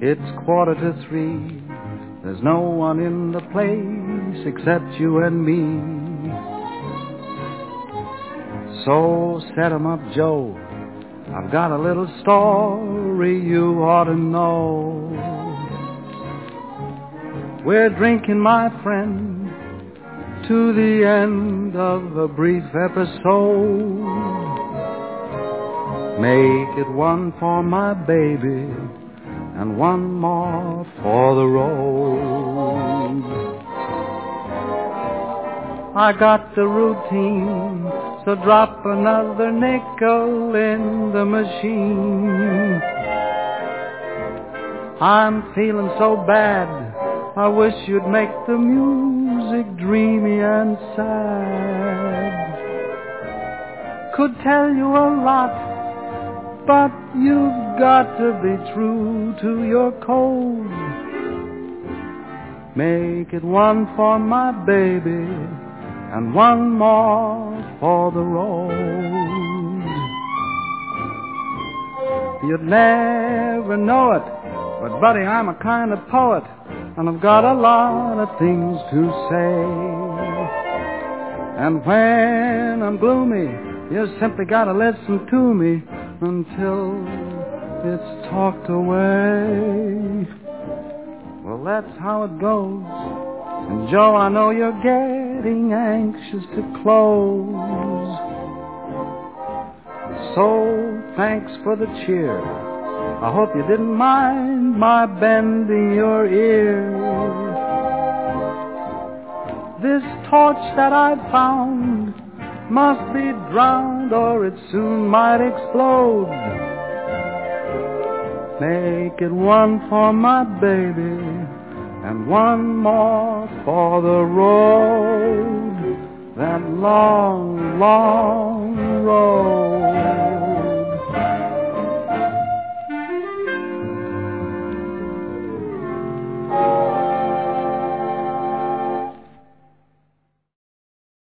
It's 2:45. There's no one in the place except you and me. So set 'em up, Joe. I've got a little story you ought to know. We're drinking, my friend, to the end of a brief episode. Make it one for my baby and one more for the road. I got the routine, so drop another nickel in the machine. I'm feeling so bad, I wish you'd make the music dreamy and sad. Could tell you a lot, but you've got to be true to your code. Make it one for my baby and one more for the road. You'd never know it, but buddy, I'm a kind of poet, and I've got a lot of things to say. And when I'm gloomy, you simply gotta listen to me until it's talked away. Well, that's how it goes. And Joe, I know you're getting anxious to close. So thanks for the cheer. I hope you didn't mind my bending your ear. This torch that I found must be drowned or it soon might explode. Make it one for my baby and one more for the road, that long, long road.